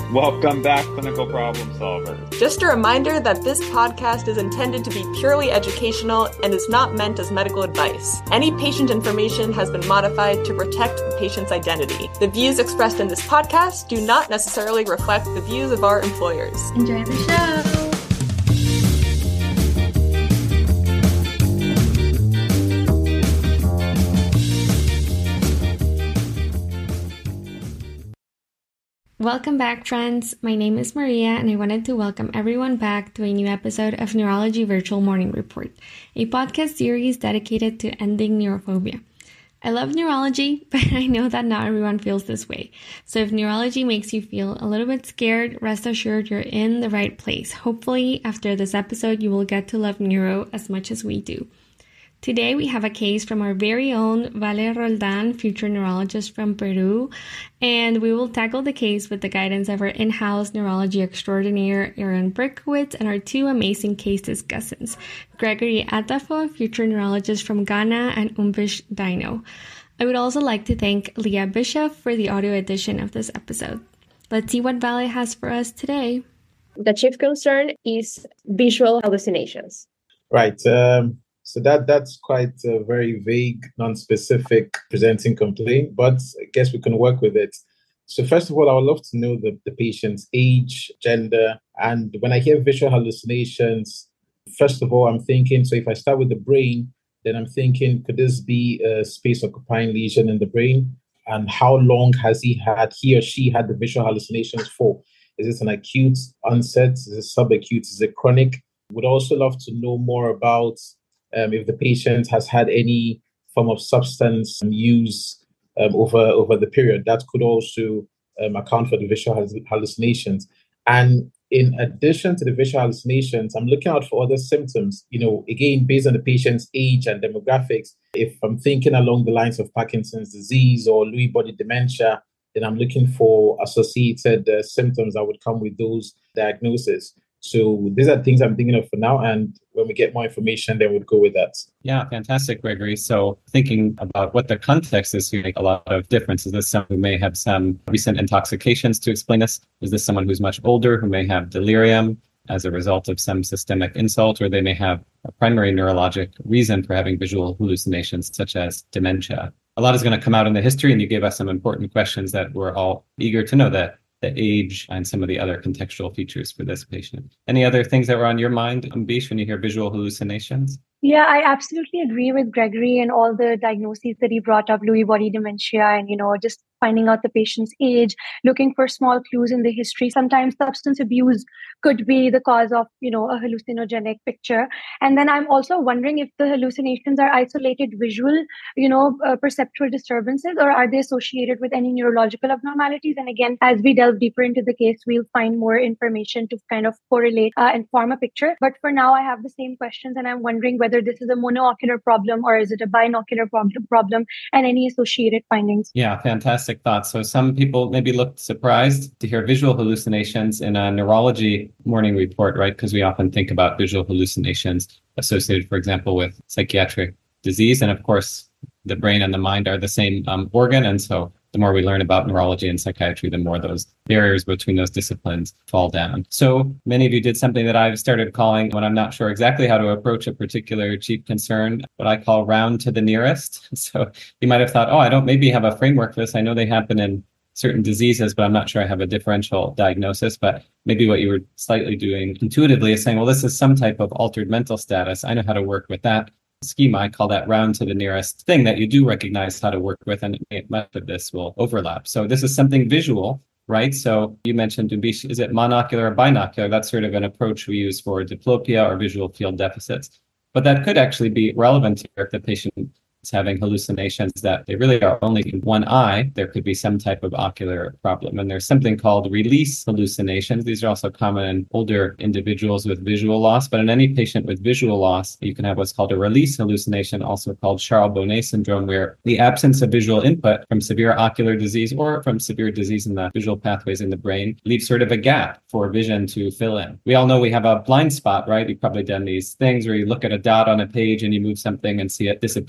Welcome back, clinical problem solvers. Just a reminder that this podcast is intended to be purely educational and is not meant as medical advice. Any patient information has been modified to protect the patient's identity. The views expressed in this podcast do not necessarily reflect the views of our employers. Enjoy the show! Welcome back, friends. My name is Maria, and I wanted to welcome everyone back to a new episode of Neurology Virtual Morning Report, a podcast series dedicated to ending neurophobia. I love neurology, but I know that not everyone feels this way. So if neurology makes you feel a little bit scared, rest assured you're in the right place. Hopefully, after this episode, you will get to love neuro as much as we do. Today, we have a case from our very own Vale Roldan, future neurologist from Peru, and we will tackle the case with the guidance of our in-house neurology extraordinaire, Aaron Berkowitz, and our two amazing case discussants, Gregory Atafo, future neurologist from Ghana, and Umbish Dino. I would also like to thank Leah Bishop for the audio edition of this episode. Let's see what Vale has for us today. The chief concern is visual hallucinations. Right. So that's quite a very vague, non-specific presenting complaint, but I guess we can work with it. So first of all, I would love to know the patient's age, gender, and when I hear visual hallucinations, first of all, I'm thinking, so if I start with the brain, then I'm thinking, could this be a space-occupying lesion in the brain? And how long has he or she had the visual hallucinations for? Is this an acute onset? Is it subacute? Is it chronic? Would also love to know more about if the patient has had any form of substance use over the period. That could also account for the visual hallucinations. And in addition to the visual hallucinations, I'm looking out for other symptoms, again, based on the patient's age and demographics. If I'm thinking along the lines of Parkinson's disease or Lewy body dementia, then I'm looking for associated symptoms that would come with those diagnoses. So these are things I'm thinking of for now. And when we get more information, then we'll go with that. Yeah, fantastic, Gregory. So thinking about what the context is, you make a lot of difference. Is this someone who may have some recent intoxications to explain this? Is this someone who's much older, who may have delirium as a result of some systemic insult, or they may have a primary neurologic reason for having visual hallucinations, such as dementia? A lot is going to come out in the history, and you gave us some important questions that we're all eager to know, that the age and some of the other contextual features for this patient. Any other things that were on your mind, Umbish, when you hear visual hallucinations? Yeah, I absolutely agree with Gregory and all the diagnoses that he brought up, Lewy body dementia, and, just finding out the patient's age, looking for small clues in the history. Sometimes substance abuse could be the cause of, a hallucinogenic picture. And then I'm also wondering if the hallucinations are isolated visual, perceptual disturbances, or are they associated with any neurological abnormalities? And again, as we delve deeper into the case, we'll find more information to kind of correlate and form a picture. But for now, I have the same questions, and I'm wondering whether this is a monoocular problem or is it a binocular problem, and any associated findings. Yeah, fantastic thoughts. So some people maybe looked surprised to hear visual hallucinations in a neurology morning report, right? Because we often think about visual hallucinations associated, for example, with psychiatric disease. And of course, the brain and the mind are the same organ. And so the more we learn about neurology and psychiatry, the more those barriers between those disciplines fall down. So many of you did something that I've started calling, when I'm not sure exactly how to approach a particular chief concern, what I call round to the nearest. So you might have thought, I don't maybe have a framework for this. I know they happen in certain diseases, but I'm not sure I have a differential diagnosis. But maybe what you were slightly doing intuitively is saying, well, this is some type of altered mental status. I know how to work with that schema. I call that round to the nearest thing that you do recognize how to work with, and much of this will overlap. So this is something visual, right? So you mentioned, is it monocular or binocular? That's sort of an approach we use for diplopia or visual field deficits. But that could actually be relevant here if the patient is having hallucinations that they really are only in one eye. There could be some type of ocular problem. And there's something called release hallucinations. These are also common in older individuals with visual loss. But in any patient with visual loss, you can have what's called a release hallucination, also called Charles-Bonnet syndrome, where the absence of visual input from severe ocular disease or from severe disease in the visual pathways in the brain leaves sort of a gap for vision to fill in. We all know we have a blind spot, right? You've probably done these things where you look at a dot on a page and you move something and see it disappear in your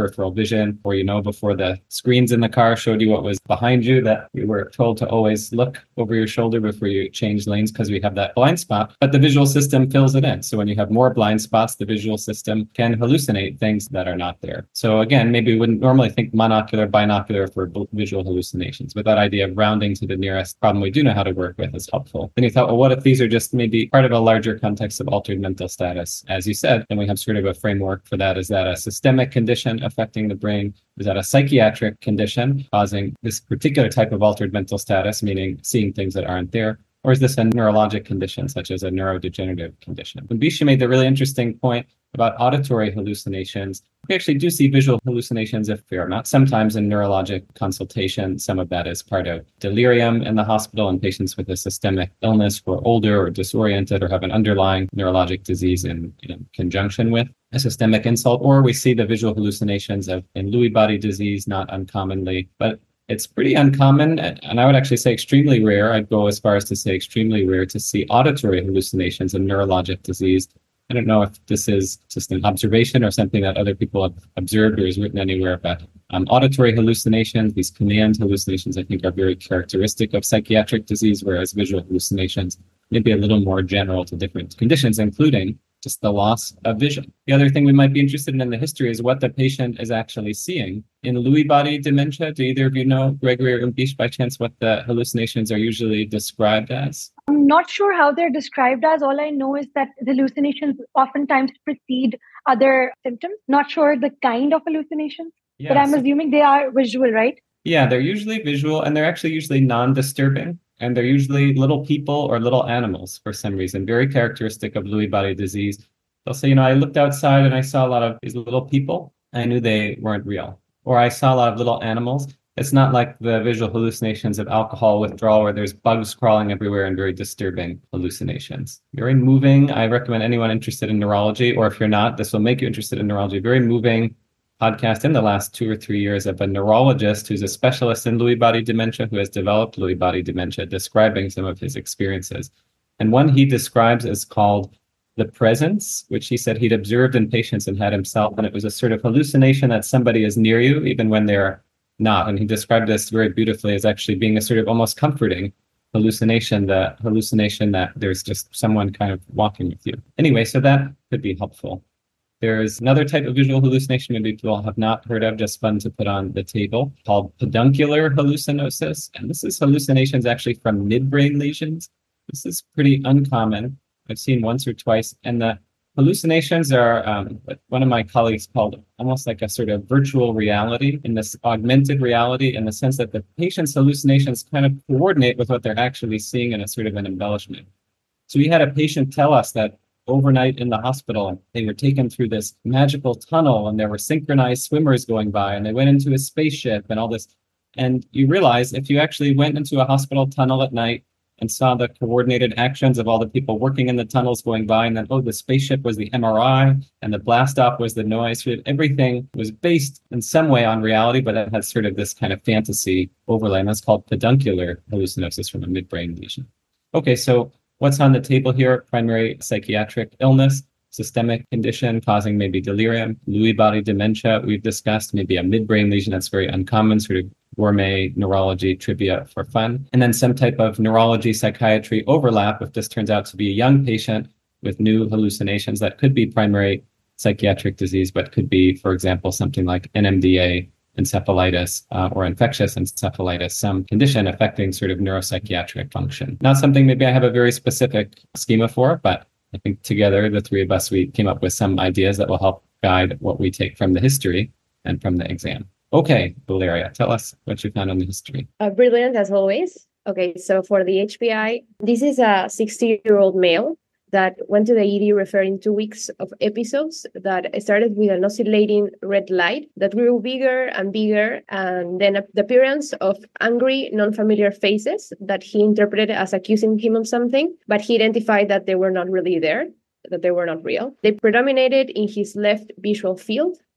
peripheral vision, or, before the screens in the car showed you what was behind you, that you were told to always look over your shoulder before you change lanes because we have that blind spot, but the visual system fills it in. So when you have more blind spots, the visual system can hallucinate things that are not there. So again, maybe we wouldn't normally think monocular, binocular for visual hallucinations, but that idea of rounding to the nearest problem we do know how to work with is helpful. Then you thought, well, what if these are just maybe part of a larger context of altered mental status? As you said, then we have sort of a framework for that. Is that a systemic condition affecting the brain? Is that a psychiatric condition causing this particular type of altered mental status, meaning seeing things that aren't there? Or is this a neurologic condition, such as a neurodegenerative condition? And Bisha made the really interesting point about auditory hallucinations. We actually do see visual hallucinations a fair amount. Sometimes in neurologic consultation, some of that is part of delirium in the hospital in patients with a systemic illness who are older or disoriented or have an underlying neurologic disease in conjunction with a systemic insult. Or we see the visual hallucinations in Lewy body disease, not uncommonly. But it's pretty uncommon, and I would actually say extremely rare. I'd go as far as to say extremely rare to see auditory hallucinations in neurologic disease. I don't know if this is just an observation or something that other people have observed or is written anywhere, but auditory hallucinations, these command hallucinations, I think are very characteristic of psychiatric disease, whereas visual hallucinations may be a little more general to different conditions, including just the loss of vision. The other thing we might be interested in the history is what the patient is actually seeing. In Lewy body dementia, do either of you know, Gregory or Umbish, by chance, what the hallucinations are usually described as? I'm not sure how they're described as. All I know is that the hallucinations oftentimes precede other symptoms. Not sure the kind of hallucinations, but I'm assuming they are visual, right? Yeah, they're usually visual, and they're actually usually non-disturbing. And they're usually little people or little animals for some reason, very characteristic of Lewy body disease. They'll say, I looked outside and I saw a lot of these little people. I knew they weren't real. Or I saw a lot of little animals. It's not like the visual hallucinations of alcohol withdrawal where there's bugs crawling everywhere and very disturbing hallucinations. Very moving. I recommend anyone interested in neurology, or if you're not, this will make you interested in neurology. Very moving podcast in the last 2 or 3 years of a neurologist who's a specialist in Lewy body dementia, who has developed Lewy body dementia, describing some of his experiences. And one he describes is called the presence, which he said he'd observed in patients and had himself. And it was a sort of hallucination that somebody is near you, even when they're not. And he described this very beautifully as actually being a sort of almost comforting hallucination, the hallucination that there's just someone kind of walking with you. Anyway, so that could be helpful. There's another type of visual hallucination maybe people have not heard of, just fun to put on the table, called peduncular hallucinosis. And this is hallucinations actually from midbrain lesions. This is pretty uncommon. I've seen once or twice. And the hallucinations are what one of my colleagues called almost like a sort of virtual reality, in this augmented reality, in the sense that the patient's hallucinations kind of coordinate with what they're actually seeing in a sort of an embellishment. So we had a patient tell us that overnight in the hospital, they were taken through this magical tunnel and there were synchronized swimmers going by and they went into a spaceship and all this. And you realize if you actually went into a hospital tunnel at night and saw the coordinated actions of all the people working in the tunnels going by, and then, the spaceship was the MRI and the blast off was the noise. Everything was based in some way on reality, but it has sort of this kind of fantasy overlay, and that's called peduncular hallucinosis from a midbrain lesion. Okay, so what's on the table here? Primary psychiatric illness, systemic condition causing maybe delirium, Lewy body dementia. We've discussed maybe a midbrain lesion that's very uncommon, sort of gourmet neurology trivia for fun. And then some type of neurology psychiatry overlap if this turns out to be a young patient with new hallucinations that could be primary psychiatric disease, but could be, for example, something like NMDA, encephalitis, or infectious encephalitis, some condition affecting sort of neuropsychiatric function. Not something maybe I have a very specific schema for, but I think together, the three of us, we came up with some ideas that will help guide what we take from the history and from the exam. Okay, Valeria, tell us what you found on the history. Brilliant, as always. Okay, so for the HPI, this is a 60-year-old male that went to the ED referring 2 weeks of episodes that started with an oscillating red light that grew bigger and bigger, and then the appearance of angry, non-familiar faces that he interpreted as accusing him of something, but he identified that they were not really there, that they were not real. They predominated in his left visual field,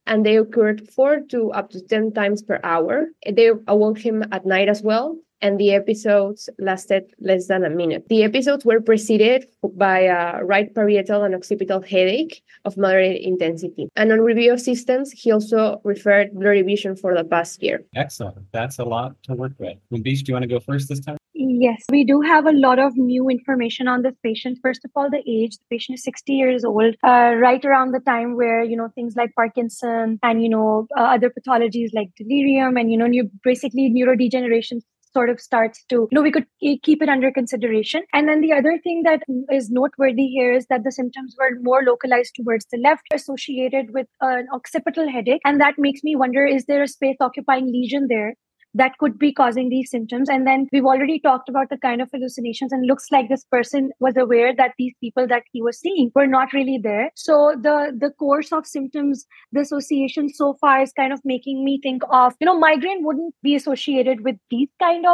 and they occurred 4 to up to 10 times per hour. They awoke him at night as well, and the episodes lasted less than a minute. The episodes were preceded by a right parietal and occipital headache of moderate intensity. And on review of systems, he also referred blurry vision for the past year. Excellent. That's a lot to work with. Mumbish, do you want to go first this time? Yes, we do have a lot of new information on this patient. First of all, the age. The patient is 60 years old, right around the time where, things like Parkinson and, other pathologies like delirium and, basically neurodegeneration sort of starts to, we could keep it under consideration. And then the other thing that is noteworthy here is that the symptoms were more localized towards the left, associated with an occipital headache. And that makes me wonder, is there a space occupying lesion there that could be causing these symptoms? And then we've already talked about the kind of hallucinations, and looks like this person was aware that these people that he was seeing were not really there. So the course of symptoms, the association so far is kind of making me think of, migraine wouldn't be associated with this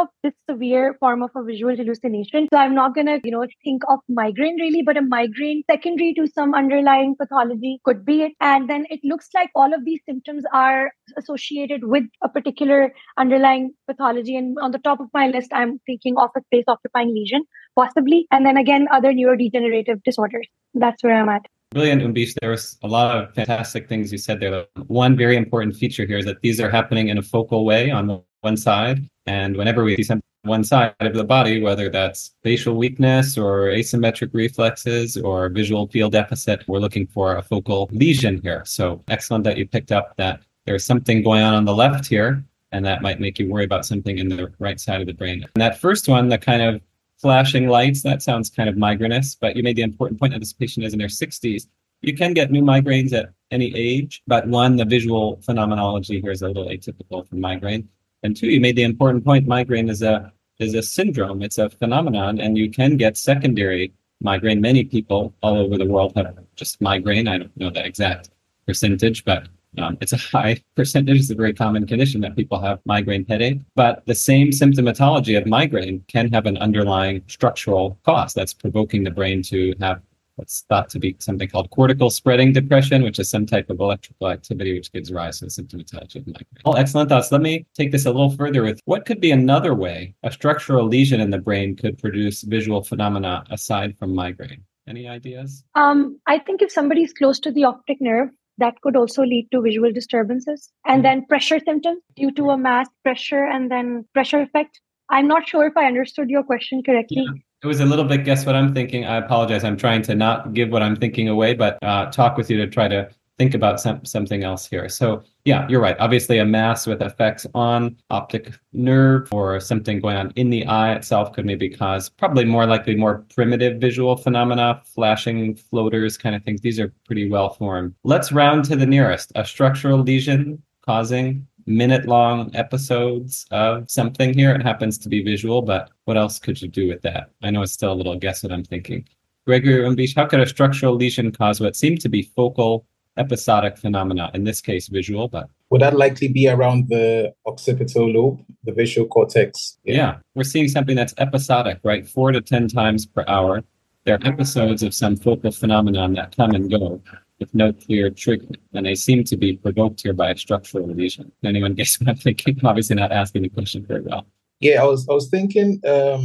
severe form of a visual hallucination. So I'm not going to, think of migraine really, but a migraine secondary to some underlying pathology could be it. And then it looks like all of these symptoms are associated with a particular underlying pathology. And on the top of my list, I'm thinking of a space occupying lesion, possibly. And then again, other neurodegenerative disorders. That's where I'm at. Brilliant, Mumbish. There was a lot of fantastic things you said there. One very important feature here is that these are happening in a focal way on the one side. And whenever we see something on one side of the body, whether that's facial weakness or asymmetric reflexes or visual field deficit, we're looking for a focal lesion here. So excellent that you picked up that there's something going on the left here, and that might make you worry about something in the right side of the brain. And that first one, the kind of flashing lights, that sounds kind of migrainous, but you made the important point that this patient is in their 60s. You can get new migraines at any age, but one, the visual phenomenology here is a little atypical for migraine. And two, you made the important point, migraine is a syndrome, it's a phenomenon, and you can get secondary migraine. Many people all over the world have just migraine. I don't know the exact percentage, but it's a high percentage. It's a very common condition that people have migraine headache. But the same symptomatology of migraine can have an underlying structural cause that's provoking the brain to have what's thought to be something called cortical spreading depression, which is some type of electrical activity which gives rise to the symptomatology of migraine. Well, excellent thoughts. Let me take this a little further with what could be another way a structural lesion in the brain could produce visual phenomena aside from migraine. Any ideas? I think if somebody is close to the optic nerve, that could also lead to visual disturbances. And then pressure symptoms due to a mass pressure and then pressure effect. I'm not sure if I understood your question correctly. Yeah. It was a little bit guess what I'm thinking. I apologize. I'm trying to not give what I'm thinking away, but talk with you to try to think about something else here. So yeah, you're right. Obviously a mass with effects on optic nerve or something going on in the eye itself could maybe cause probably more likely more primitive visual phenomena, flashing floaters kind of things. These are pretty well formed. Let's round to the nearest, a structural lesion causing minute-long episodes of something here. It happens to be visual, but what else could you do with that? I know it's still a little guess what I'm thinking. Gregory Mumbish, how could a structural lesion cause what seemed to be focal episodic phenomena, in this case visual, but would that likely be around the occipital lobe, the visual cortex? Yeah, we're seeing something that's episodic, right? 4 to 10 times per hour. There are episodes of some focal phenomenon that come and go with no clear trigger, and they seem to be provoked here by a structural lesion. Can anyone guess what I'm thinking? I'm obviously not asking the question very well. Yeah, I was thinking a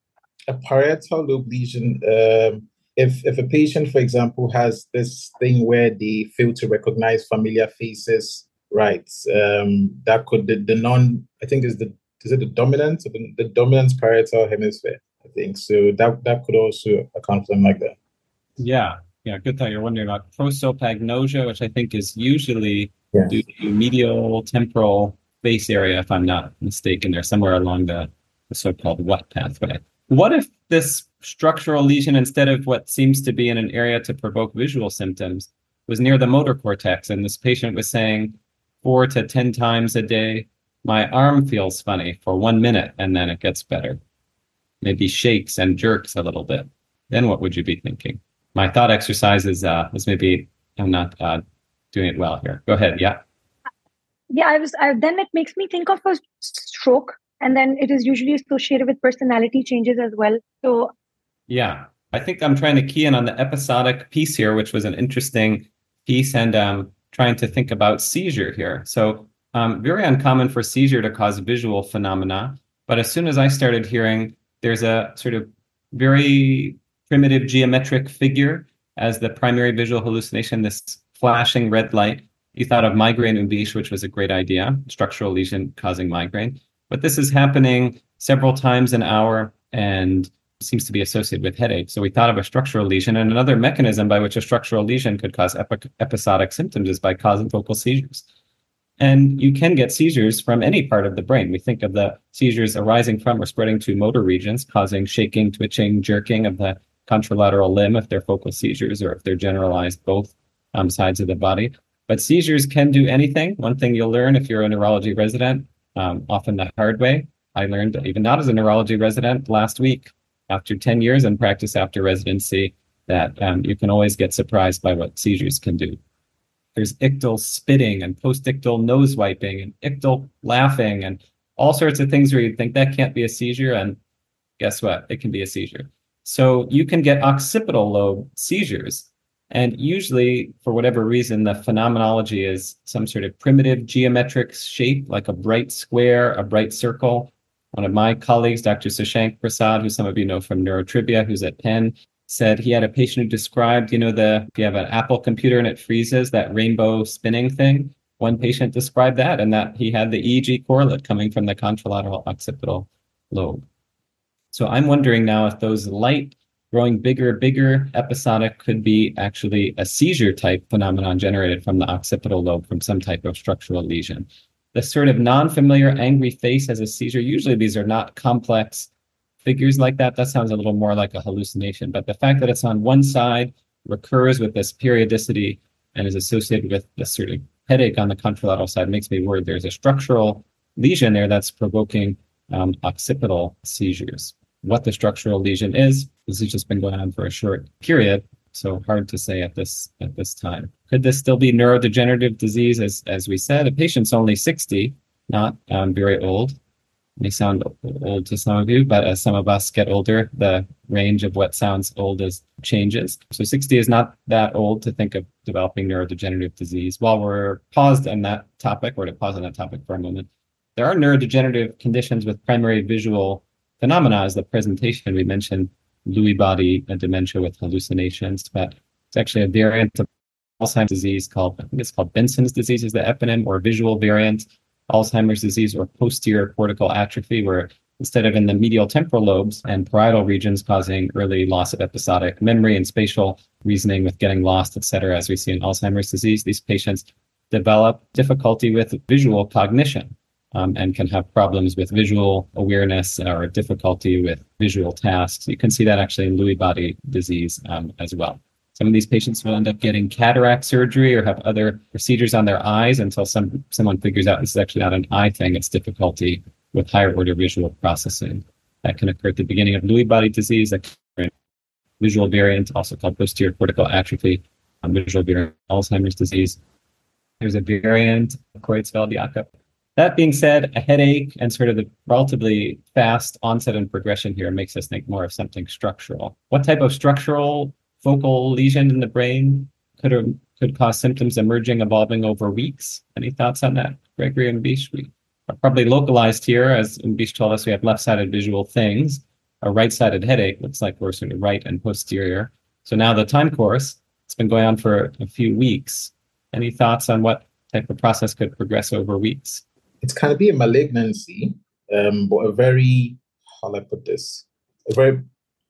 parietal lobe lesion. If a patient, for example, has this thing where they fail to recognize familiar faces, right? That could I think is it the dominant, the dominant parietal hemisphere? I think so. That could also account for something like that. Yeah, good thought. You're wondering about prosopagnosia, which I think is usually due to medial temporal face area, if I'm not mistaken. They're somewhere along the so-called WUT pathway. What if this structural lesion, instead of what seems to be in an area to provoke visual symptoms, was near the motor cortex, and this patient was saying 4 to 10 times a day, my arm feels funny for 1 minute, and then it gets better. Maybe shakes and jerks a little bit. Then what would you be thinking? My thought exercise is maybe I'm not doing it well here. Go ahead. Yeah. Yeah, then it makes me think of a stroke. And then it is usually associated with personality changes as well. So, yeah, I think I'm trying to key in on the episodic piece here, which was an interesting piece. And trying to think about seizure here. So very uncommon for seizure to cause visual phenomena. But as soon as I started hearing there's a sort of very primitive geometric figure as the primary visual hallucination, this flashing red light, you thought of migraine uveitis, which was a great idea, structural lesion causing migraine. But this is happening several times an hour and seems to be associated with headache. So we thought of a structural lesion, and another mechanism by which a structural lesion could cause episodic symptoms is by causing focal seizures. And you can get seizures from any part of the brain. We think of the seizures arising from or spreading to motor regions, causing shaking, twitching, jerking of the contralateral limb if they're focal seizures or if they're generalized both sides of the body. But seizures can do anything. One thing you'll learn if you're a neurology resident, often the hard way. I learned, even not as a neurology resident, last week, after 10 years in practice after residency, that you can always get surprised by what seizures can do. There's ictal spitting and post-ictal nose wiping and ictal laughing and all sorts of things where you think that can't be a seizure, and guess what? It can be a seizure. So you can get occipital lobe seizures. And usually, for whatever reason, the phenomenology is some sort of primitive geometric shape, like a bright square, a bright circle. One of my colleagues, Dr. Sashank Prasad, who some of you know from Neurotrivia, who's at Penn, said he had a patient who described, if you have an Apple computer and it freezes, that rainbow spinning thing. One patient described that, and that he had the EEG correlate coming from the contralateral occipital lobe. So I'm wondering now if those light growing bigger episodic could be actually a seizure type phenomenon generated from the occipital lobe from some type of structural lesion. The sort of non-familiar angry face as a seizure, usually these are not complex figures like that. That sounds a little more like a hallucination. But the fact that it's on one side, recurs with this periodicity, and is associated with this sort of headache on the contralateral side makes me worried there's a structural lesion there that's provoking occipital seizures. What the structural lesion is, this has just been going on for a short period, so hard to say at this time. Could this still be neurodegenerative disease? As we said, a patient's only 60, not very old. May sound old to some of you, but as some of us get older, the range of what sounds old changes. So 60 is not that old to think of developing neurodegenerative disease. While we're paused on that topic, or to pause on that topic for a moment, there are neurodegenerative conditions with primary visual phenomena as the presentation. We mentioned Lewy body dementia with hallucinations, but it's actually a variant of Alzheimer's disease I think it's called Benson's disease is the eponym, or visual variant Alzheimer's disease, or posterior cortical atrophy, where instead of in the medial temporal lobes and parietal regions causing early loss of episodic memory and spatial reasoning with getting lost, etc., as we see in Alzheimer's disease, these patients develop difficulty with visual cognition. And can have problems with visual awareness or difficulty with visual tasks. You can see that actually in Lewy body disease as well. Some of these patients will end up getting cataract surgery or have other procedures on their eyes until someone figures out this is actually not an eye thing, it's difficulty with higher order visual processing. That can occur at the beginning of Lewy body disease, that visual variant, also called posterior cortical atrophy, visual variant Alzheimer's disease. There's a variant of Creutzfeldt-Jakob. That being said, a headache and sort of the relatively fast onset and progression here makes us think more of something structural. What type of structural focal lesion in the brain could cause symptoms evolving over weeks? Any thoughts on that, Gregory and Bish? We are probably localized here, as Bish told us, we have left-sided visual things. A right-sided headache looks like we're sort of right and posterior. So now the time course, it's been going on for a few weeks. Any thoughts on what type of process could progress over weeks? It can be a malignancy, but a very, how do I put this? A very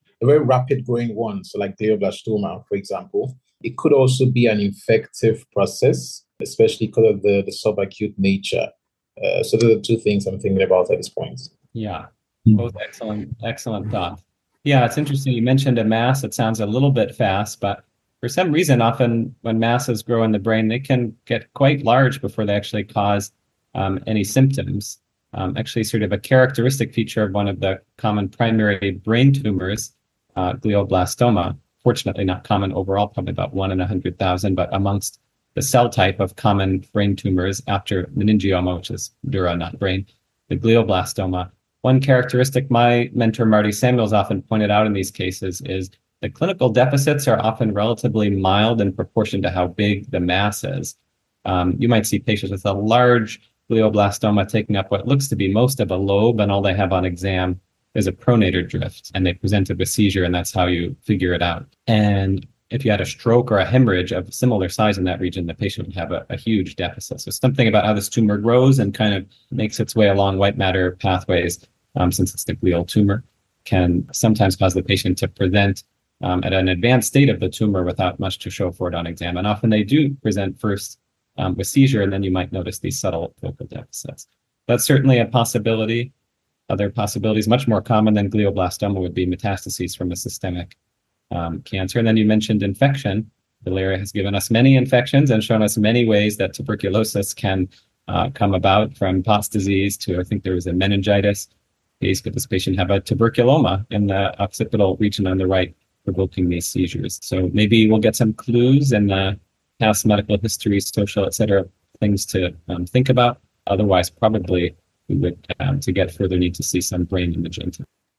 rapid growing one. So like glioblastoma, for example. It could also be an infective process, especially because of the subacute nature. So those are the two things I'm thinking about at this point. Yeah, both excellent thoughts. Yeah, it's interesting. You mentioned a mass. It sounds a little bit fast, but for some reason, often when masses grow in the brain, they can get quite large before they actually cause any symptoms. Actually, sort of a characteristic feature of one of the common primary brain tumors, glioblastoma, fortunately not common overall, probably about 1 in 100,000, but amongst the cell type of common brain tumors after meningioma, which is dura, not brain, the glioblastoma. One characteristic my mentor, Marty Samuels, often pointed out in these cases is the clinical deficits are often relatively mild in proportion to how big the mass is. You might see patients with a large glioblastoma taking up what looks to be most of a lobe, and all they have on exam is a pronator drift, and they presented with seizure, and that's how you figure it out. And if you had a stroke or a hemorrhage of similar size in that region, the patient would have a huge deficit. So something about how this tumor grows and kind of makes its way along white matter pathways, since it's the glial tumor, can sometimes cause the patient to present at an advanced state of the tumor without much to show for it on exam. And often they do present first with seizure, and then you might notice these subtle focal deficits. That's certainly a possibility. Other possibilities, much more common than glioblastoma, would be metastases from a systemic cancer. And then you mentioned infection. Valeria has given us many infections and shown us many ways that tuberculosis can come about, from Pott's disease to, I think there was a meningitis case, but this patient had a tuberculoma in the occipital region on the right, provoking these seizures. So maybe we'll get some clues in the past medical history, social, et cetera, things to think about. Otherwise, probably we would, to get further, need to see some brain imaging.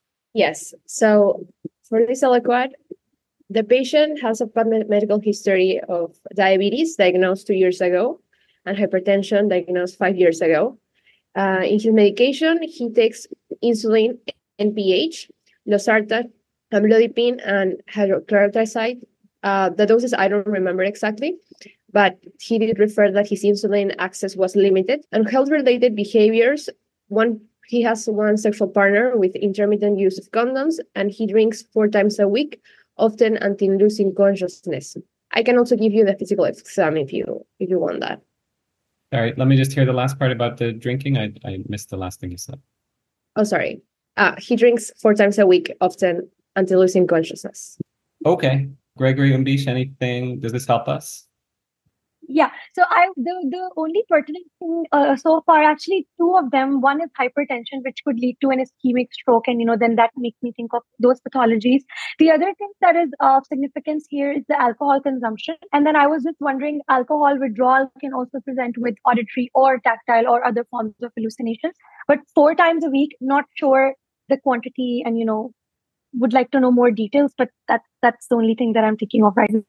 Yes. So for this aliquot, the patient has a medical history of diabetes diagnosed 2 years ago and hypertension diagnosed 5 years ago. In his medication, he takes insulin, NPH, losartan, amlodipine, and hydrochlorothiazide. The doses I don't remember exactly, but he did refer that his insulin access was limited. And health-related behaviors, he has one sexual partner with intermittent use of condoms, and he drinks 4 times a week, often until losing consciousness. I can also give you the physical exam if you want that. All right, let me just hear the last part about the drinking. I missed the last thing you said. Oh, sorry. He drinks 4 times a week, often until losing consciousness. Okay. Gregory, Umbish, anything? Does this help us? Yeah. So the only pertinent thing so far, actually, 2 of them. One is hypertension, which could lead to an ischemic stroke, and then that makes me think of those pathologies. The other thing that is of significance here is the alcohol consumption. And then I was just wondering, alcohol withdrawal can also present with auditory or tactile or other forms of hallucinations. But 4 times a week, not sure the quantity, and would like to know more details. But that's the only thing that I'm thinking of right now.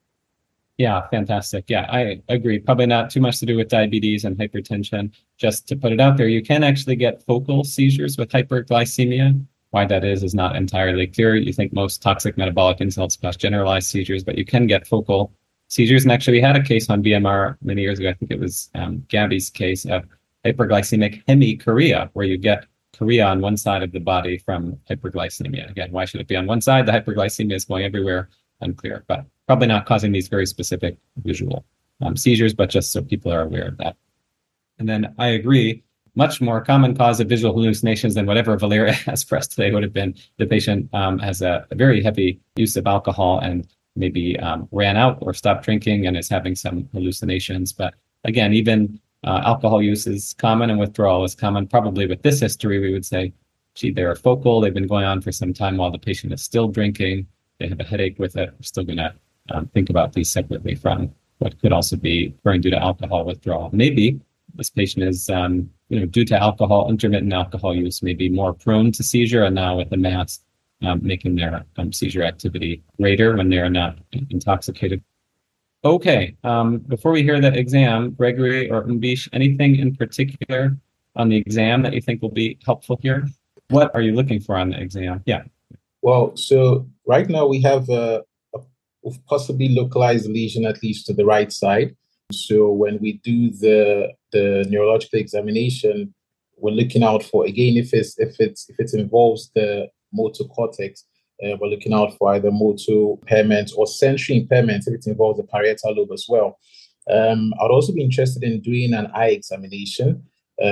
Yeah, fantastic. Yeah, I agree. Probably not too much to do with diabetes and hypertension. Just to put it out there, you can actually get focal seizures with hyperglycemia. Why that is not entirely clear. You think most toxic metabolic insults cause generalized seizures, but you can get focal seizures. And actually, we had a case on BMR many years ago. I think it was Gabby's case of hyperglycemic hemichorea, where you get chorea on one side of the body from hyperglycemia. Again, why should it be on one side? The hyperglycemia is going everywhere. Unclear, but probably not causing these very specific visual seizures, but just so people are aware of that. And then I agree, much more common cause of visual hallucinations than whatever Valeria has for us today would have been the patient has a very heavy use of alcohol and maybe ran out or stopped drinking and is having some hallucinations. But again, even alcohol use is common and withdrawal is common. Probably with this history, we would say, gee, they're focal. They've been going on for some time while the patient is still drinking. They have a headache with it. We're still going to think about these separately from what could also be occurring due to alcohol withdrawal. Maybe this patient is, due to intermittent alcohol use, may be more prone to seizure, and now with the mass making their seizure activity greater when they are not intoxicated. Okay, before we hear the exam, Gregory or Umbish, anything in particular on the exam that you think will be helpful here? What are you looking for on the exam? Yeah. Well, so right now we have a possibly localized lesion, at least to the right side. So when we do the neurological examination, we're looking out for, again, if it involves the motor cortex, we're looking out for either motor impairment or sensory impairment if it involves the parietal lobe as well. I'd also be interested in doing an eye examination,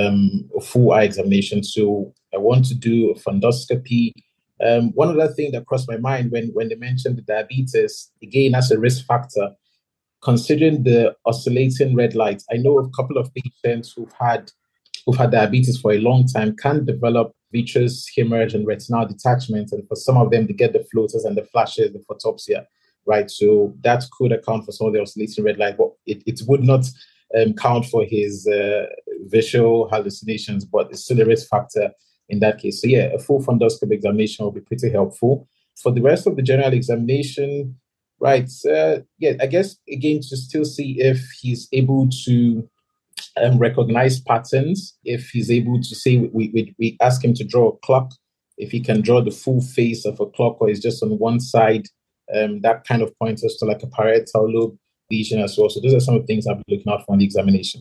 a full eye examination. So I want to do a fundoscopy. One other thing that crossed my mind when they mentioned the diabetes, again, as a risk factor, considering the oscillating red light, I know a couple of patients who've had diabetes for a long time can develop vitreous hemorrhage and retinal detachment, and for some of them, they get the floaters and the flashes, the photopsia, right? So that could account for some of the oscillating red light, but it would not count for his visual hallucinations, but it's still a risk factor in that case. So yeah, a full fundoscope examination will be pretty helpful. For the rest of the general examination, Right. Yeah, I guess, again, to still see if he's able to recognize patterns, if he's able to say, we ask him to draw a clock, if he can draw the full face of a clock or is just on one side, that kind of points us to like a parietal lobe lesion as well. So those are some of the things I'll be looking out for in the examination.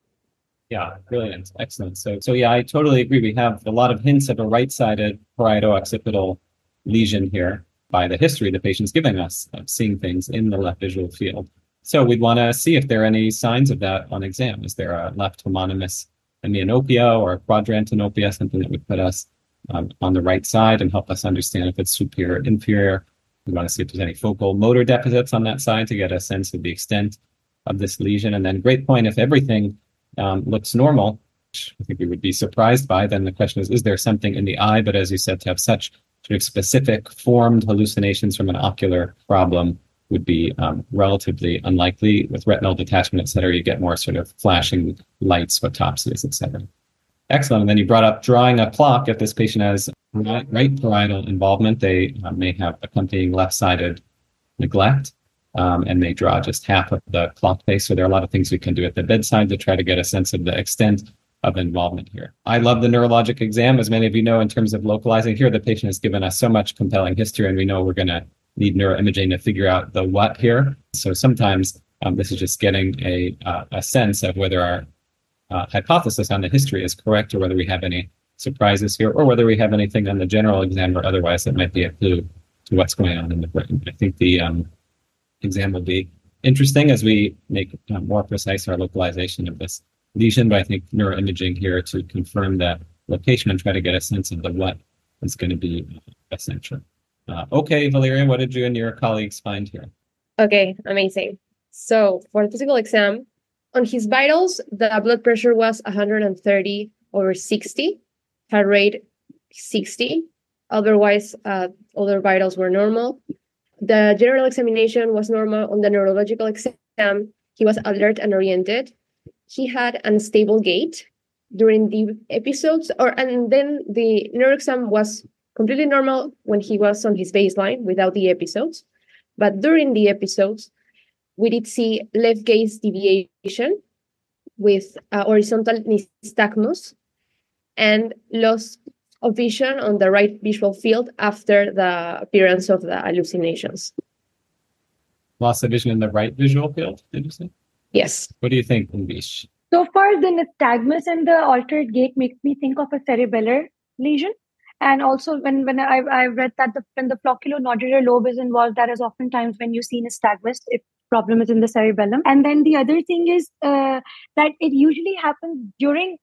Yeah, brilliant. Excellent. So yeah, I totally agree. We have a lot of hints of a right-sided parieto-occipital lesion here by the history the patient's giving us of seeing things in the left visual field. So we'd want to see if there are any signs of that on exam. Is there a left homonymous hemianopia or a quadrantanopia, something that would put us on the right side and help us understand if it's superior or inferior. We want to see if there's any focal motor deficits on that side to get a sense of the extent of this lesion. And then great point, if everything looks normal, which I think we would be surprised by, then the question is there something in the eye? But as you said, to have such sort of specific formed hallucinations from an ocular problem would be relatively unlikely. With retinal detachment, et cetera, you get more sort of flashing lights, photopsias, et cetera. Excellent. And then you brought up drawing a clock. If this patient has right parietal involvement, they may have accompanying left-sided neglect and may draw just half of the clock face. So there are a lot of things we can do at the bedside to try to get a sense of the extent of involvement here. I love the neurologic exam, as many of you know, in terms of localizing. Here, the patient has given us so much compelling history, and we know we're going to need neuroimaging to figure out the what here. So sometimes this is just getting a sense of whether our hypothesis on the history is correct, or whether we have any surprises here, or whether we have anything on the general exam or otherwise that might be a clue to what's going on in the brain. I think the exam will be interesting as we make more precise our localization of this lesion, but I think neuroimaging here to confirm that location and try to get a sense of the what is going to be essential. Okay, Valeria, what did you and your colleagues find here? Okay, amazing. So for the physical exam, on his vitals, the blood pressure was 130/60, heart rate 60. Otherwise, other vitals were normal. The general examination was normal. On the neurological exam, he was alert and oriented. He had an unstable gait during the episodes, and then the neuro exam was completely normal when he was on his baseline without the episodes. But during the episodes, we did see left gaze deviation with horizontal nystagmus and loss of vision on the right visual field after the appearance of the hallucinations. Loss of vision in the right visual field, did you say? Yes. What do you think, Umbish? So far, the nystagmus and the altered gait makes me think of a cerebellar lesion. And also, when I read that when the flocculonodular lobe is involved, that is oftentimes when you see nystagmus, if problem is in the cerebellum. And then the other thing is that it usually happens during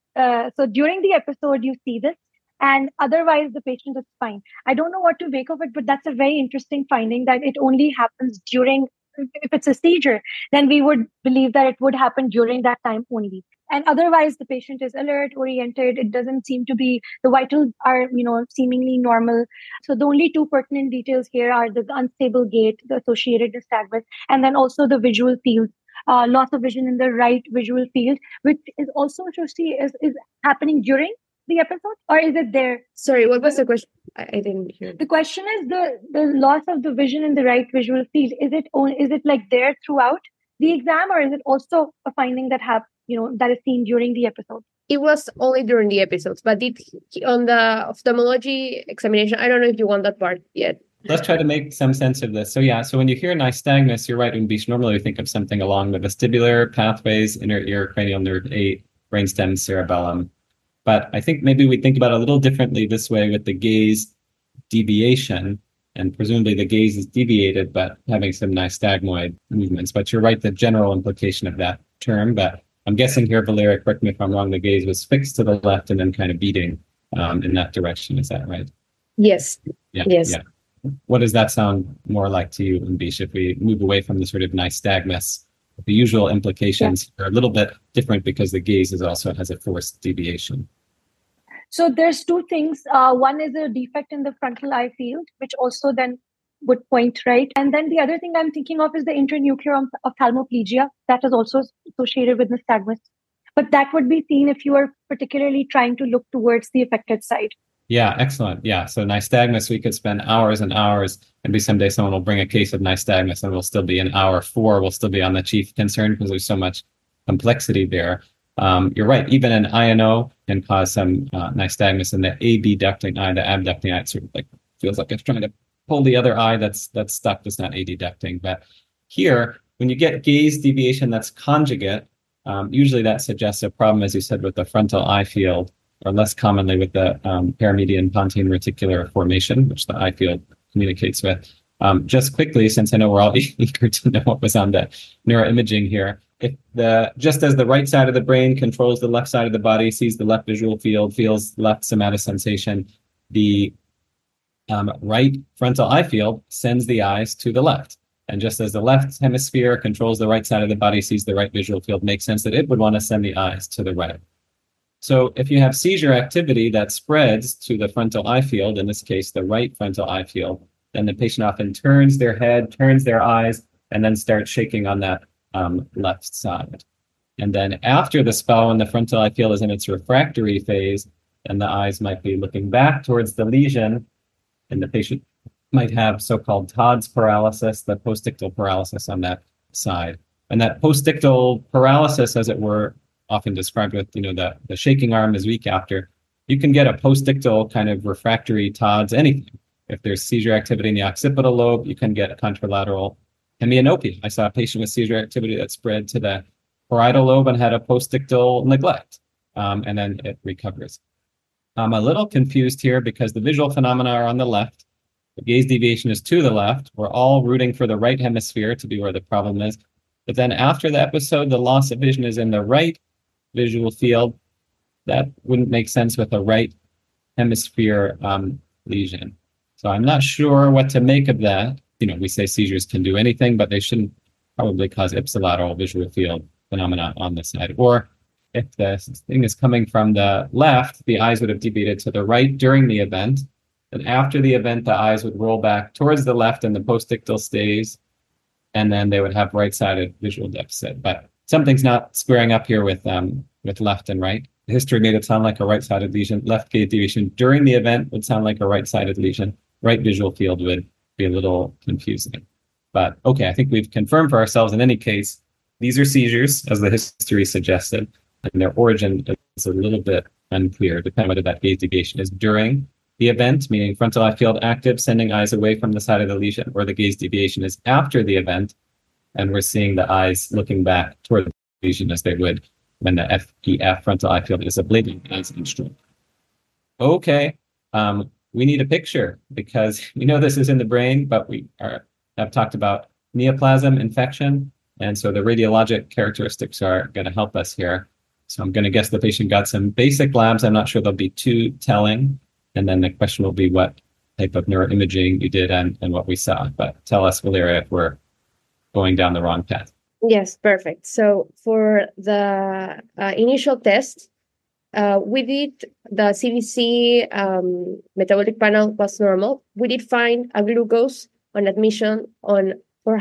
the episode, you see this, and otherwise the patient is fine. I don't know what to make of it, but that's a very interesting finding that it only happens during, if it's a seizure, then we would believe that it would happen during that time only. And otherwise, the patient is alert, oriented. It doesn't seem to be, the vitals are, seemingly normal. So the only two pertinent details here are the unstable gait, the associated nystagmus, and then also the visual field, loss of vision in the right visual field, which is also is happening during the episode, or is it there? Sorry, what was the question? I didn't hear. The question is the loss of the vision in the right visual field. Is it like there throughout the exam, or is it also a finding that that is seen during the episode? It was only during the episodes, but on the ophthalmology examination, I don't know if you want that part yet. Let's try to make some sense of this. So when you hear nystagmus, you're right, Umbish, normally we think of something along the vestibular pathways, inner ear, cranial nerve 8, brainstem, cerebellum. But I think maybe we think about it a little differently this way with the gaze deviation, and presumably the gaze is deviated, but having some nystagmoid movements. But you're right, the general implication of that term. But I'm guessing here, Valeria, correct me if I'm wrong, the gaze was fixed to the left and then kind of beating in that direction. Is that right? Yes. Yeah. Yes. Yeah. What does that sound more like to you, Umbish, if we move away from the sort of nystagmus? The usual implications are a little bit different because the gaze has a forced deviation. So there's two things. One is a defect in the frontal eye field, which also then would point right. And then the other thing I'm thinking of is the internuclear ophthalmoplegia that is also associated with nystagmus. But that would be seen if you are particularly trying to look towards the affected side. Yeah, excellent. Yeah, so nystagmus, we could spend hours and hours. Maybe someday someone will bring a case of nystagmus and we'll still be an hour 4, we'll still be on the chief concern because there's so much complexity there. You're right, even an INO can cause some nystagmus in the abducting eye, the abducting eye. It sort of like feels like it's trying to pull the other eye that's stuck, that's not adducting. But here, when you get gaze deviation that's conjugate, usually that suggests a problem, as you said, with the frontal eye field, or less commonly with the paramedian pontine reticular formation, which the eye field communicates with. Just quickly, since I know we're all eager to know what was on the neuroimaging here, if just as the right side of the brain controls the left side of the body, sees the left visual field, feels left somatosensation, the right frontal eye field sends the eyes to the left. And just as the left hemisphere controls the right side of the body, sees the right visual field, makes sense that it would want to send the eyes to the right. So if you have seizure activity that spreads to the frontal eye field, in this case, the right frontal eye field, then the patient often turns their head, turns their eyes, and then starts shaking on that left side. And then after the spell, when the frontal eye field is in its refractory phase, and the eyes might be looking back towards the lesion, and the patient might have so-called Todd's paralysis, the postictal paralysis on that side. And that postictal paralysis, as it were, often described with, the shaking arm is weak after, you can get a postictal kind of refractory Todd's anything. If there's seizure activity in the occipital lobe, you can get a contralateral hemianopia. I saw a patient with seizure activity that spread to the parietal lobe and had a postictal neglect, and then it recovers. I'm a little confused here because the visual phenomena are on the left. The gaze deviation is to the left. We're all rooting for the right hemisphere to be where the problem is. But then after the episode, the loss of vision is in the right visual field. That wouldn't make sense with a right hemisphere lesion. So I'm not sure what to make of that. We say seizures can do anything, but they shouldn't probably cause ipsilateral visual field phenomena on this side. Or if the thing is coming from the left, the eyes would have deviated to the right during the event. And after the event, the eyes would roll back towards the left and the postictal stays, and then they would have right-sided visual deficit. But something's not squaring up here with left and right. The history made it sound like a right-sided lesion. Left gaze deviation during the event would sound like a right-sided lesion. Right visual field would be a little confusing. But okay, I think we've confirmed for ourselves in any case, these are seizures, as the history suggested, and their origin is a little bit unclear, depending on whether that gaze deviation is during the event, meaning frontal eye field active, sending eyes away from the side of the lesion, or the gaze deviation is after the event, and we're seeing the eyes looking back toward the lesion as they would when the FEF frontal eye field is ablated as in stroke. Okay, we need a picture because we know this is in the brain, but we have talked about neoplasm infection, and so the radiologic characteristics are going to help us here. So I'm going to guess the patient got some basic labs. I'm not sure they'll be too telling. And then the question will be what type of neuroimaging you did and what we saw. But tell us, Valeria, if we're going down the wrong path. Yes, perfect. So for the initial test, we did the CBC metabolic panel was normal. We did find a glucose on admission on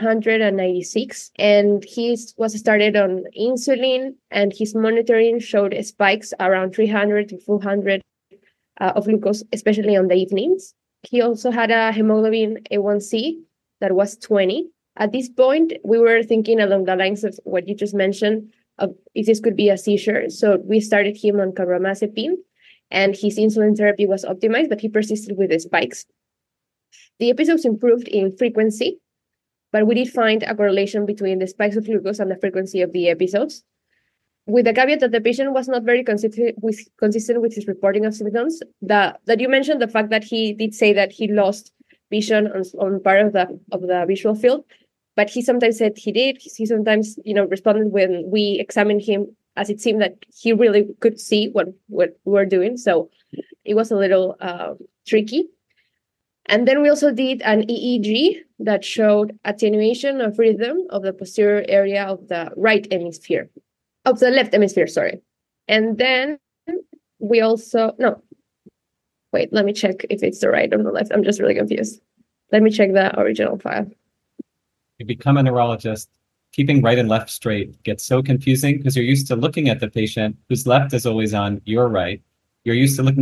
496, and he was started on insulin, and his monitoring showed spikes around 300 to 400 of glucose, especially on the evenings. He also had a hemoglobin A1C that was 20. At this point, we were thinking along the lines of what you just mentioned, of if this could be a seizure. So we started him on carbamazepine, and his insulin therapy was optimized, but he persisted with the spikes. The episodes improved in frequency, but we did find a correlation between the spikes of glucose and the frequency of the episodes, with the caveat that the patient was not very consistent with his reporting of symptoms. That you mentioned, the fact that he did say that he lost vision on part of the visual field, but he sometimes said he did. He sometimes, responded when we examined him, as it seemed that he really could see what we were doing. So it was a little tricky. And then we also did an EEG that showed attenuation of rhythm of the posterior area of the right hemisphere. Of the left hemisphere, sorry. And then we also, wait, let me check if it's the right or the left. I'm just really confused. Let me check the original file. You become a neurologist, keeping right and left straight gets so confusing because you're used to looking at the patient whose left is always on your right. You're used to looking at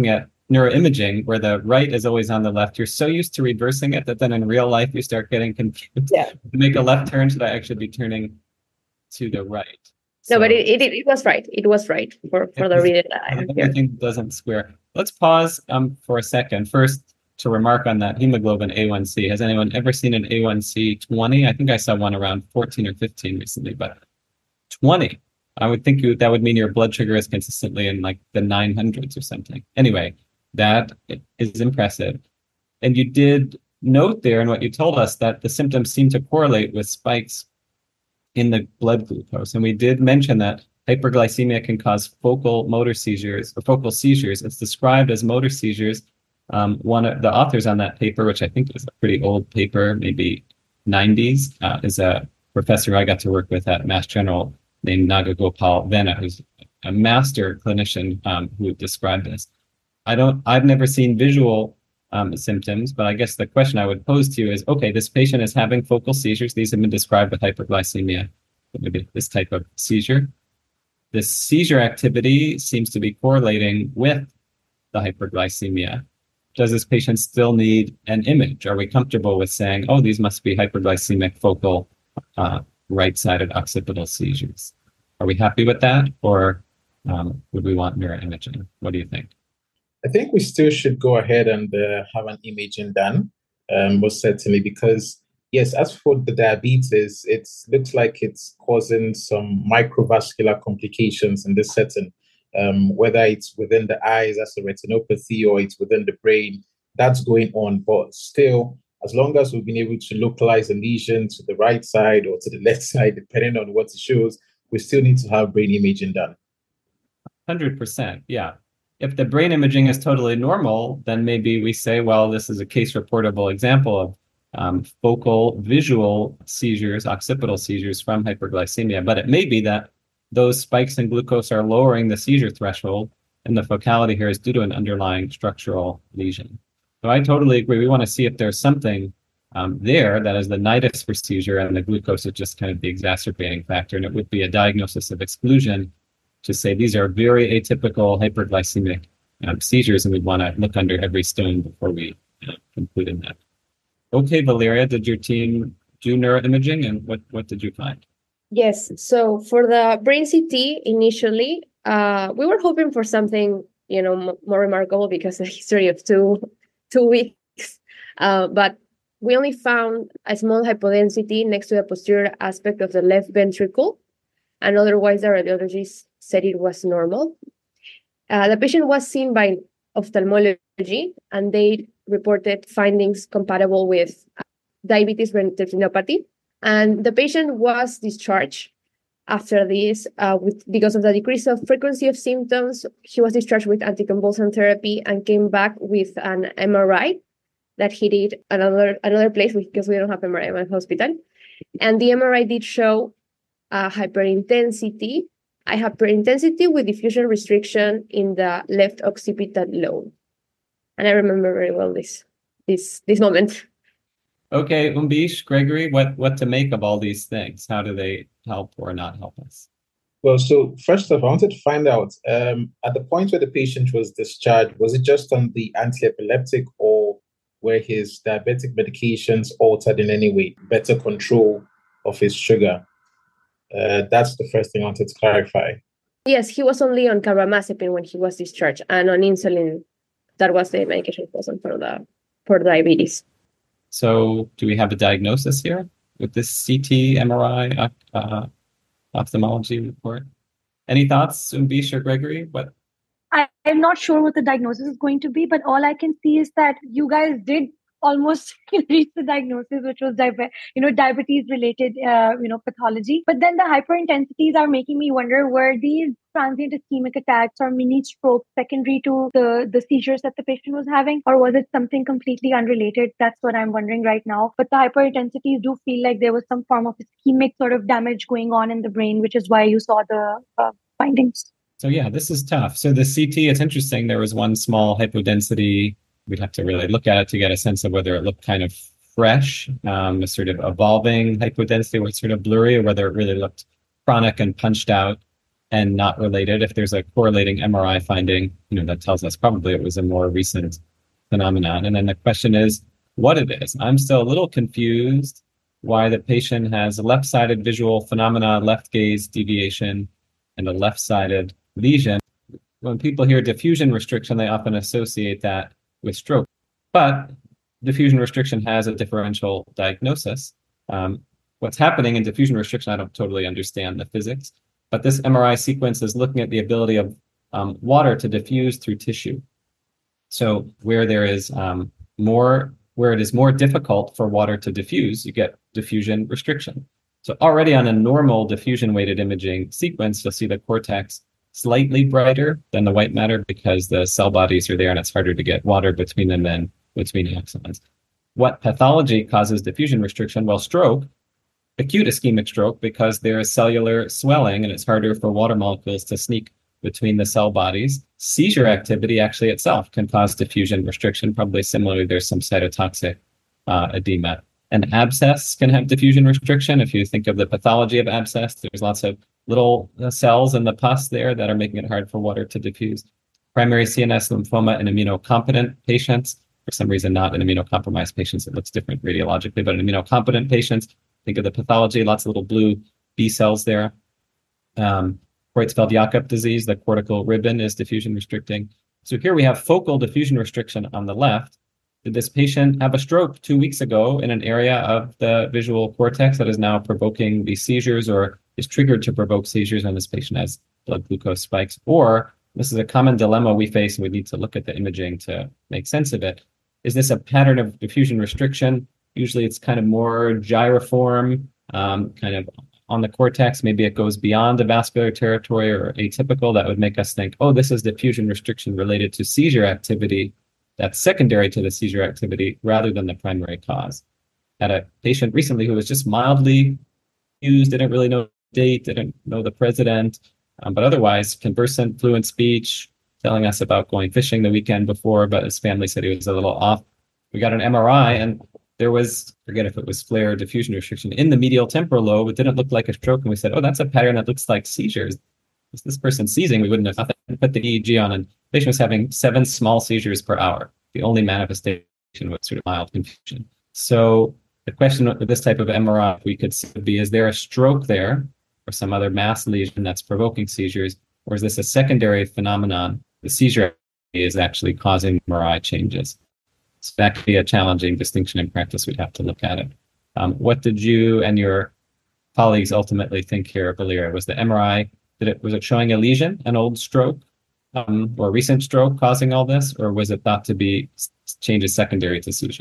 neuroimaging, where the right is always on the left, you're so used to reversing it that then in real life you start getting confused. Yeah. To make a left turn, should I actually be turning to the right? No, but it was right. It was right for the reader that I have here. Everything doesn't square. Let's pause for a second. First, to remark on that hemoglobin A1C. Has anyone ever seen an A1C 20? I think I saw one around 14 or 15 recently, but 20. I would think that would mean your blood sugar is consistently in like the 900s or something. Anyway, that is impressive. And you did note there in what you told us that the symptoms seem to correlate with spikes in the blood glucose. And we did mention that hyperglycemia can cause focal motor seizures or focal seizures. It's described as motor seizures. One of the authors on that paper, which I think is a pretty old paper, maybe 90s, is a professor I got to work with at Mass General named Nagagopal Vena, who's a master clinician who described this. I've never seen visual symptoms, but I guess the question I would pose to you is, okay, this patient is having focal seizures. These have been described with hyperglycemia, maybe this type of seizure. This seizure activity seems to be correlating with the hyperglycemia. Does this patient still need an image? Are we comfortable with saying, oh, these must be hyperglycemic focal right-sided occipital seizures? Are we happy with that, or would we want neuroimaging? What do you think? I think we still should go ahead and have an imaging done, most certainly, because, yes, as for the diabetes, it looks like it's causing some microvascular complications in this setting, whether it's within the eyes as a retinopathy or it's within the brain, that's going on. But still, as long as we've been able to localize a lesion to the right side or to the left side, depending on what it shows, we still need to have brain imaging done. 100%, yeah. If the brain imaging is totally normal, then maybe we say, well, this is a case reportable example of focal visual seizures, occipital seizures from hyperglycemia. But it may be that those spikes in glucose are lowering the seizure threshold, and the focality here is due to an underlying structural lesion. So I totally agree. We want to see if there's something there that is the nidus for seizure, and the glucose is just kind of the exacerbating factor. And it would be a diagnosis of exclusion to say these are very atypical hyperglycemic seizures, and we'd want to look under every stone before we conclude in that. Okay, Valeria, did your team do neuroimaging, and what did you find? Yes, so for the brain CT initially, we were hoping for something, more remarkable because the history of two weeks, but we only found a small hypodensity next to the posterior aspect of the left ventricle, and otherwise the radiologist said it was normal. The patient was seen by ophthalmology, and they reported findings compatible with diabetes retinopathy. And the patient was discharged after this because of the decrease of frequency of symptoms. He was discharged with anticonvulsant therapy and came back with an MRI that he did another place because we don't have MRI in my hospital. And the MRI did show hyperintensity with diffusion restriction in the left occipital lobe. And I remember very well this moment. Okay, Umbish, Gregory, what to make of all these things? How do they help or not help us? Well, so first off, I wanted to find out, at the point where the patient was discharged, was it just on the anti-epileptic, or were his diabetic medications altered in any way, better control of his sugar? That's the first thing I wanted to clarify. Yes, he was only on carbamazepine when he was discharged, and on insulin. That was the medication he was on for diabetes. So do we have a diagnosis here with this CT, MRI, ophthalmology report? Any thoughts, Umbish or Gregory? I'm not sure what the diagnosis is going to be, but all I can see is that you guys did almost reach the diagnosis, which was diabetes related pathology. But then the hyperintensities are making me wonder, were these transient ischemic attacks or mini strokes secondary to the seizures that the patient was having, or was it something completely unrelated? That's what I'm wondering right now. But the hyperintensities do feel like there was some form of ischemic sort of damage going on in the brain, which is why you saw the findings. So yeah, this is tough. So the CT, it's interesting. There was one small hypodensity. We'd have to really look at it to get a sense of whether it looked kind of fresh, a sort of evolving hypodensity where it's sort of blurry, or whether it really looked chronic and punched out. and not related. If there's a correlating MRI finding, that tells us probably it was a more recent phenomenon. And then the question is what it is. I'm still a little confused why the patient has a left-sided visual phenomena, left gaze deviation, and a left-sided lesion. When people hear diffusion restriction, they often associate that with stroke. But diffusion restriction has a differential diagnosis. What's happening in diffusion restriction, I don't totally understand the physics, but this MRI sequence is looking at the ability of water to diffuse through tissue. So where it is more difficult for water to diffuse, you get diffusion restriction. So already on a normal diffusion-weighted imaging sequence, you'll see the cortex slightly brighter than the white matter because the cell bodies are there and it's harder to get water between them than between axons. What pathology causes diffusion restriction? Well, stroke, acute ischemic stroke, because there is cellular swelling and it's harder for water molecules to sneak between the cell bodies. Seizure activity actually itself can cause diffusion restriction. Probably similarly, there's some cytotoxic edema. An abscess can have diffusion restriction. If you think of the pathology of abscess, there's lots of little cells in the pus there that are making it hard for water to diffuse. Primary CNS lymphoma in immunocompetent patients. For some reason, not in immunocompromised patients. It looks different radiologically, but in immunocompetent patients, think of the pathology, lots of little blue B cells there. Creutzfeldt-Jakob disease, the cortical ribbon is diffusion restricting. So here we have focal diffusion restriction on the left. Did this patient have a stroke 2 weeks ago in an area of the visual cortex that is now provoking these seizures or is triggered to provoke seizures, and this patient has blood glucose spikes? Or, this is a common dilemma we face and we need to look at the imaging to make sense of it. Is this a pattern of diffusion restriction? Usually it's kind of more gyriform, kind of on the cortex. Maybe it goes beyond the vascular territory or atypical. That would make us think, oh, this is diffusion restriction related to seizure activity that's secondary to the seizure activity rather than the primary cause. Had a patient recently who was just mildly confused, didn't really know the date, didn't know the president, but otherwise conversant, fluent speech, telling us about going fishing the weekend before, but his family said he was a little off. We got an MRI and there was, forget if it was flare or diffusion restriction, in the medial temporal lobe. It didn't look like a stroke. And we said, oh, that's a pattern that looks like seizures. Is this person seizing? We wouldn't have put the EEG on, and the patient was having 7 small seizures per hour. The only manifestation was sort of mild confusion. So the question with this type of MRI we could see would be, is there a stroke there or some other mass lesion that's provoking seizures? Or is this a secondary phenomenon? The seizure is actually causing MRI changes. So that could be a challenging distinction in practice. We'd have to look at it. What did you and your colleagues ultimately think here, Valeria? Was the MRI, was it showing a lesion, an old stroke, or recent stroke causing all this, or was it thought to be changes secondary to seizure?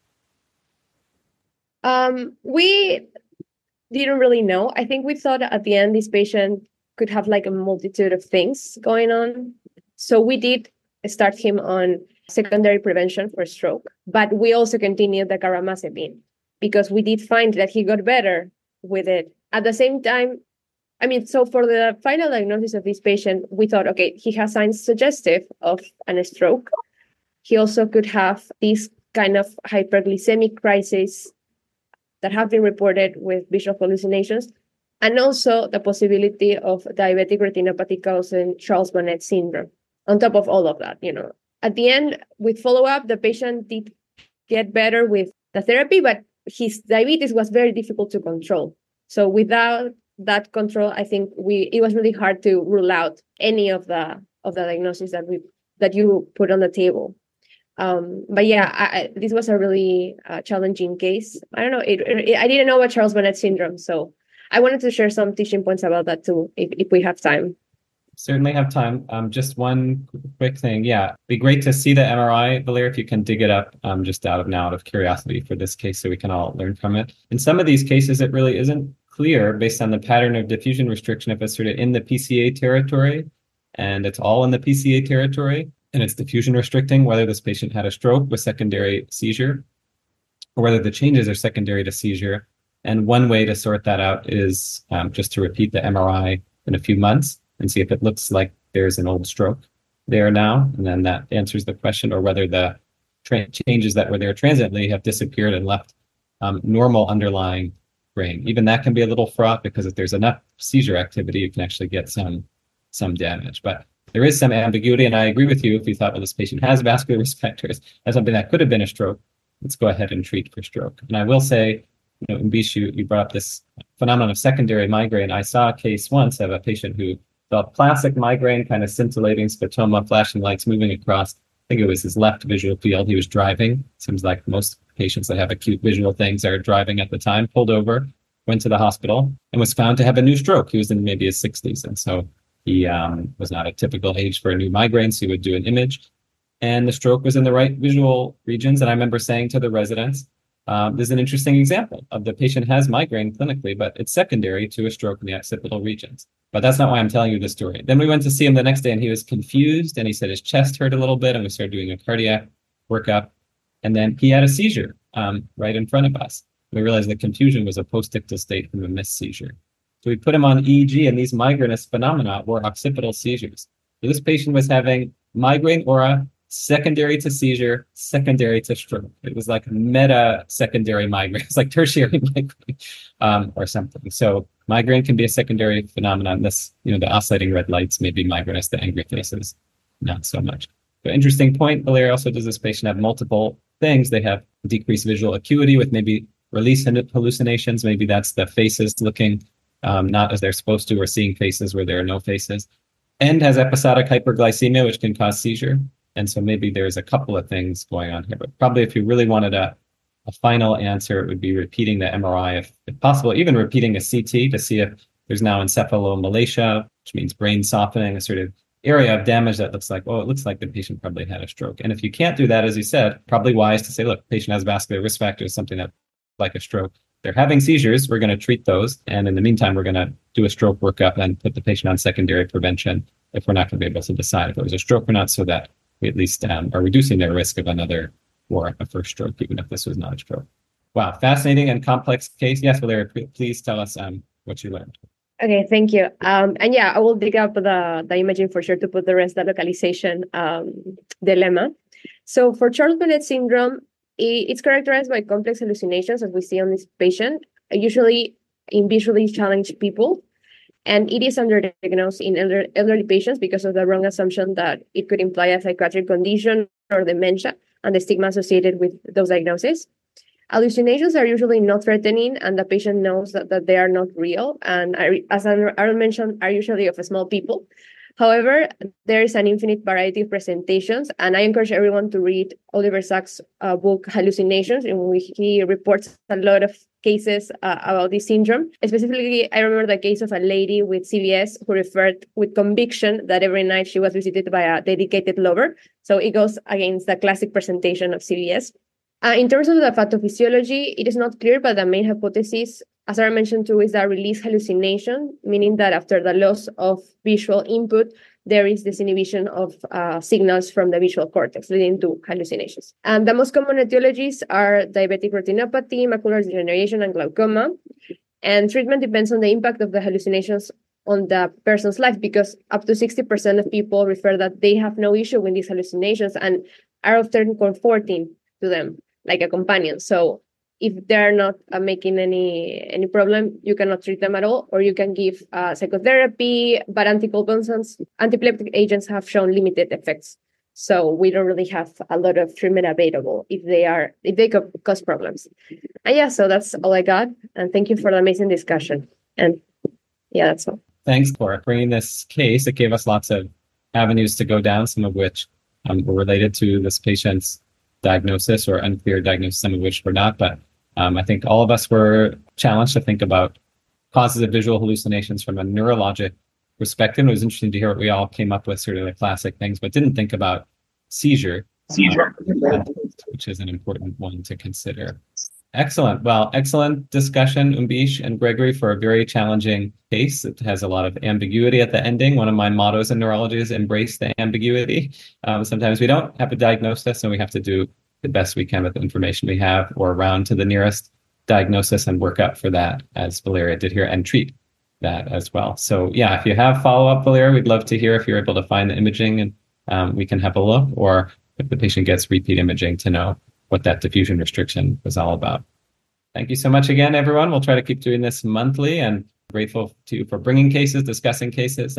We didn't really know. I think we thought at the end this patient could have like a multitude of things going on. So we did start him on secondary prevention for stroke, but we also continued the garamazepine because we did find that he got better with it. At the same time, so for the final diagnosis of this patient, we thought, okay, he has signs suggestive of a stroke. He also could have these kind of hyperglycemic crises that have been reported with visual hallucinations, and also the possibility of diabetic retinopathy causing Charles-Bonnet syndrome. On top of all of that, At the end, with follow-up, the patient did get better with the therapy, but his diabetes was very difficult to control. So without that control, I think it was really hard to rule out any of the diagnoses that you put on the table. But yeah, this was a really challenging case. I don't know. I didn't know about Charles-Bonnet syndrome, so I wanted to share some teaching points about that too, if we have time. Certainly have time. Just one quick thing. Yeah, it'd be great to see the MRI, Valeria, if you can dig it up just out of curiosity for this case so we can all learn from it. In some of these cases, it really isn't clear based on the pattern of diffusion restriction if it's sort of in the PCA territory and it's all in the PCA territory and it's diffusion restricting, whether this patient had a stroke with secondary seizure or whether the changes are secondary to seizure. And one way to sort that out is just to repeat the MRI in a few months and see if it looks like there's an old stroke there now. And then that answers the question, or whether the changes that were there transiently have disappeared and left normal underlying brain. Even that can be a little fraught because if there's enough seizure activity, you can actually get some some damage. But there is some ambiguity, and I agree with you. If you thought, well, this patient has vascular risk factors, as something that could have been a stroke, let's go ahead and treat for stroke. And I will say, Umbish, you brought up this phenomenon of secondary migraine. I saw a case once of a patient who felt classic migraine, kind of scintillating scotoma, flashing lights moving across. I think it was his left visual field. He was driving. Seems like most patients that have acute visual things are driving at the time. Pulled over, went to the hospital, and was found to have a new stroke. He was in maybe his 60s, and so he was not a typical age for a new migraine, so he would do an image. And the stroke was in the right visual regions. And I remember saying to the residents, this is an interesting example of the patient has migraine clinically, but it's secondary to a stroke in the occipital regions. But that's not why I'm telling you this story. Then we went to see him the next day, and he was confused, and he said his chest hurt a little bit, and we started doing a cardiac workup. And then he had a seizure right in front of us. We realized the confusion was a postictal state from a missed seizure. So we put him on EEG, and these migrainous phenomena were occipital seizures. So this patient was having migraine aura, secondary to seizure, secondary to stroke. It was like meta secondary migraine. It's like tertiary migraine or something. So migraine can be a secondary phenomenon. This, the oscillating red lights may be migrainous, the angry faces, not so much. But interesting point, Valeria, also does this patient have multiple things? They have decreased visual acuity with maybe release hallucinations. Maybe that's the faces looking not as they're supposed to, or seeing faces where there are no faces. And has episodic hyperglycemia, which can cause seizure. And so maybe there's a couple of things going on here. But probably if you really wanted a final answer, it would be repeating the MRI, if possible, even repeating a CT to see if there's now encephalomalacia, which means brain softening, a sort of area of damage that looks like, it looks like the patient probably had a stroke. And if you can't do that, as you said, probably wise to say, look, the patient has vascular risk factors, something that like a stroke. They're having seizures, we're going to treat those. And in the meantime, we're going to do a stroke workup and put the patient on secondary prevention if we're not going to be able to decide if it was a stroke or not, so that we at least are reducing their risk of another or a first stroke, even if this was not a stroke. Wow, fascinating and complex case. Yes, Valeria, please tell us what you learned. Okay, thank you. And yeah, I will dig up the imaging for sure to put the rest of the localization dilemma. So for Charles-Bonnet syndrome, it's characterized by complex hallucinations, as we see on this patient, usually in visually challenged people. And it is underdiagnosed in elderly patients because of the wrong assumption that it could imply a psychiatric condition or dementia and the stigma associated with those diagnoses. Hallucinations are usually not threatening, and the patient knows that they are not real. And as Aaron mentioned, are usually of small people. However, there is an infinite variety of presentations, and I encourage everyone to read Oliver Sacks' book, Hallucinations, in which he reports a lot of cases about this syndrome. Specifically, I remember the case of a lady with CVS who referred with conviction that every night she was visited by a dedicated lover. So it goes against the classic presentation of CVS. In terms of the pathophysiology, it is not clear, but the main hypothesis, as I mentioned too, is the release hallucination, meaning that after the loss of visual input, there is disinhibition of signals from the visual cortex, leading to hallucinations. And the most common etiologies are diabetic retinopathy, macular degeneration, and glaucoma. And treatment depends on the impact of the hallucinations on the person's life, because up to 60% of people refer that they have no issue with these hallucinations and are often comforting to them, like a companion. So if they're not making any problem, you cannot treat them at all, or you can give psychotherapy, but anticonvulsants, antiepileptic agents have shown limited effects. So we don't really have a lot of treatment available if they cause problems. And yeah, so that's all I got. And thank you for the amazing discussion. And yeah, that's all. Thanks for bringing this case. It gave us lots of avenues to go down, some of which were related to this patient's diagnosis or unclear diagnosis, some of which were not. But I think all of us were challenged to think about causes of visual hallucinations from a neurologic perspective. It was interesting to hear what we all came up with, sort of the classic things, but didn't think about seizure, which is an important one to consider. Excellent. Well, excellent discussion, Umbish and Gregory, for a very challenging case. It has a lot of ambiguity at the ending. One of my mottos in neurology is embrace the ambiguity. Sometimes we don't have a diagnosis, and we have to do the best we can with the information we have, or round to the nearest diagnosis and work up for that, as Valeria did here, and treat that as well. So yeah, if you have follow-up, Valeria, we'd love to hear if you're able to find the imaging, and we can have a look, or if the patient gets repeat imaging to know what that diffusion restriction was all about. Thank you so much again, everyone. We'll try to keep doing this monthly, and grateful to you for bringing cases, discussing cases, and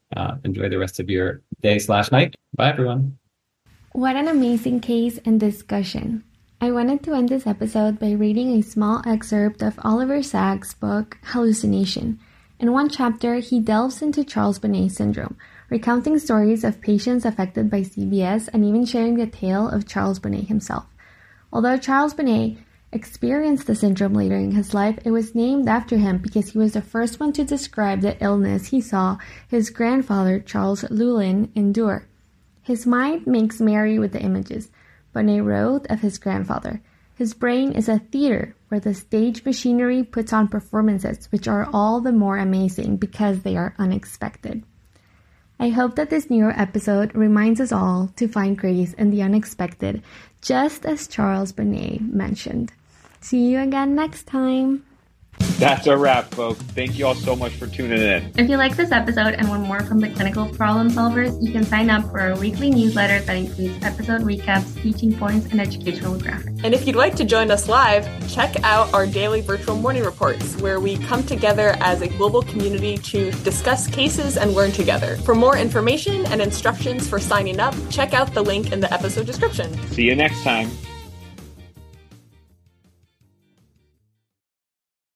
Enjoy the rest of your day/night. Bye, everyone. What an amazing case and discussion. I wanted to end this episode by reading a small excerpt of Oliver Sacks' book, Hallucination. In one chapter, he delves into Charles Bonnet syndrome, recounting stories of patients affected by CBS and even sharing the tale of Charles Bonnet himself. Although Charles Bonnet experienced the syndrome later in his life, it was named after him because he was the first one to describe the illness he saw his grandfather, Charles Llewellyn, endure. His mind makes merry with the images, Bonnet wrote of his grandfather. His brain is a theater where the stage machinery puts on performances which are all the more amazing because they are unexpected. I hope that this neuro episode reminds us all to find grace in the unexpected, just as Charles Bonnet mentioned. See you again next time. That's a wrap, folks. Thank you all so much for tuning in. If you like this episode and want more from the clinical problem solvers, you can sign up for our weekly newsletter that includes episode recaps, teaching points, and educational graphics. And if you'd like to join us live, check out our daily virtual morning reports, where we come together as a global community to discuss cases and learn together. For more information and instructions for signing up, check out the link in the episode description. See you next time.